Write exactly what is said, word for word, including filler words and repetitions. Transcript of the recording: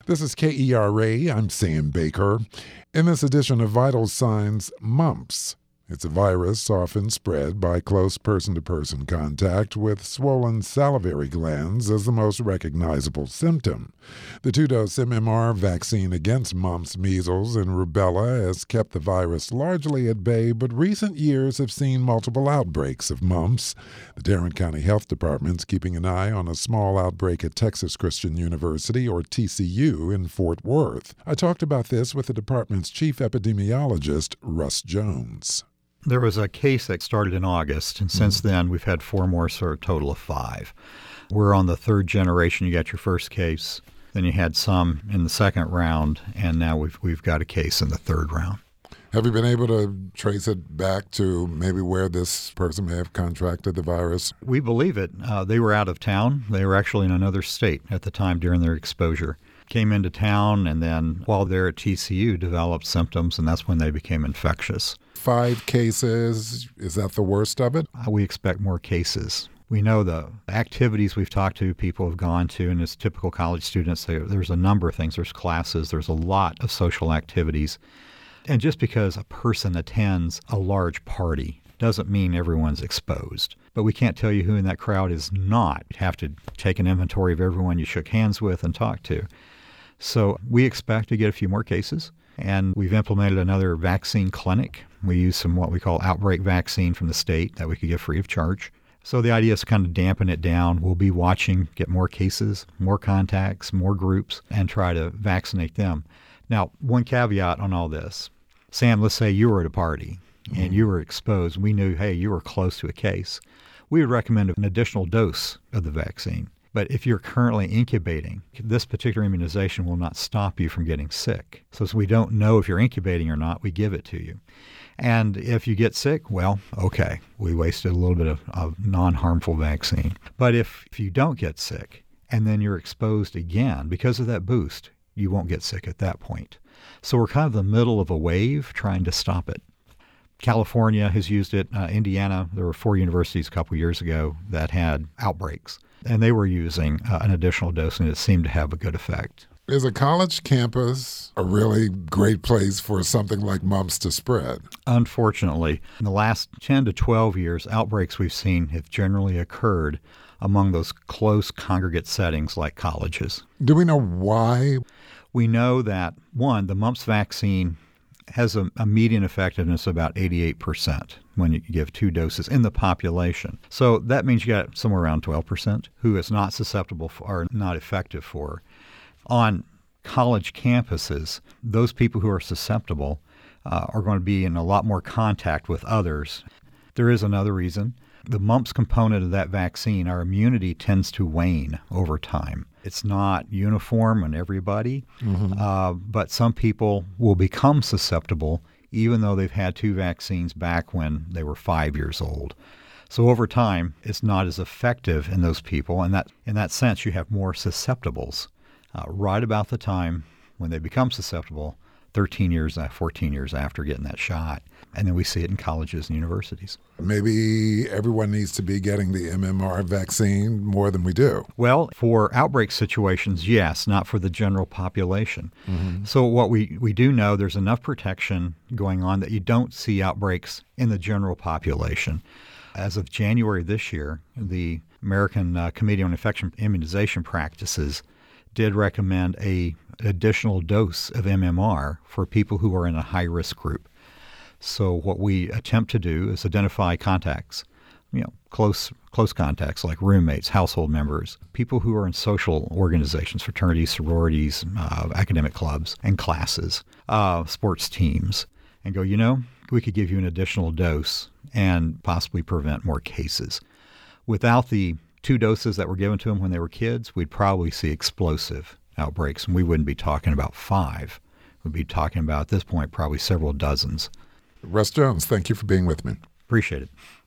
This is K E R A. I'm Sam Baker. In this edition of Vital Signs, mumps. It's a virus often spread by close person-to-person contact with swollen salivary glands as the most recognizable symptom. The two-dose M M R vaccine against mumps, measles, and rubella has kept the virus largely at bay, but recent years have seen multiple outbreaks of mumps. The Tarrant County Health Department's keeping an eye on a small outbreak at Texas Christian University, or T C U, in Fort Worth. I talked about this with the department's chief epidemiologist, Russ Jones. There was a case that started in August, and since then we've had four more, so a total of five. We're on the third generation. You got your first case, then you had some in the second round, and now we've we've got a case in the third round. Have you been able to trace it back to maybe where this person may have contracted the virus? We believe it. Uh, they were out of town. They were actually in another state at the time during their exposure. Came into town, and then while they're at T C U, developed symptoms, and that's when they became infectious. Five cases, is that the worst of it? Uh, we expect more cases. We know the activities we've talked to, people have gone to, and as typical college students, they, there's a number of things. There's classes, there's a lot of social activities. And just because a person attends a large party doesn't mean everyone's exposed. But we can't tell you who in that crowd is not. You have to take an inventory of everyone you shook hands with and talked to. So we expect to get a few more cases, and we've implemented another vaccine clinic. We use some what we call outbreak vaccine from the state that we could give free of charge. So the idea is to kind of dampen it down. We'll be watching, get more cases, more contacts, more groups, and try to vaccinate them. Now, one caveat on all this. Sam, let's say you were at a party and you were exposed. We knew, hey, you were close to a case. We would recommend an additional dose of the vaccine. But if you're currently incubating, this particular immunization will not stop you from getting sick. So as we don't know if you're incubating or not, we give it to you. And if you get sick, well, okay, we wasted a little bit of, of non-harmful vaccine. But if, if you don't get sick and then you're exposed again because of that boost, you won't get sick at that point. So we're kind of in the middle of a wave trying to stop it. California has used it. Uh, Indiana, there were four universities a couple years ago that had outbreaks, and they were using uh, an additional dose, and it seemed to have a good effect. Is a college campus a really great place for something like mumps to spread? Unfortunately, in the last ten to twelve years, outbreaks we've seen have generally occurred among those close congregate settings like colleges. Do we know why? We know that, one, the mumps vaccine has a, a median effectiveness of about eighty-eight percent when you give two doses in the population. So that means you got somewhere around twelve percent who is not susceptible for, or not effective for. On college campuses, those people who are susceptible uh, are going to be in a lot more contact with others. There is another reason. The mumps component of that vaccine, our immunity tends to wane over time. It's not uniform on everybody, mm-hmm. uh, but some people will become susceptible even though they've had two vaccines back when they were five years old. So over time, it's not as effective in those people, and that in that sense, you have more susceptibles uh, right about the time when they become susceptible, thirteen years, fourteen years after getting that shot. And then we see it in colleges and universities. Maybe everyone needs to be getting the M M R vaccine more than we do. Well, for outbreak situations, yes, not for the general population. Mm-hmm. So what we, we do know, there's enough protection going on that you don't see outbreaks in the general population. As of January this year, the American uh, Committee on Infection Immunization Practices did recommend a additional dose of M M R for people who are in a high-risk group. So what we attempt to do is identify contacts, you know, close close contacts like roommates, household members, people who are in social organizations, fraternities, sororities, uh, academic clubs, and classes, uh, sports teams, and go, you know, we could give you an additional dose and possibly prevent more cases. Without the two doses that were given to them when they were kids, we'd probably see explosive outbreaks, and we wouldn't be talking about five. We'd be talking about, at this point, probably several dozens. Russ Jones, thank you for being with me. Appreciate it.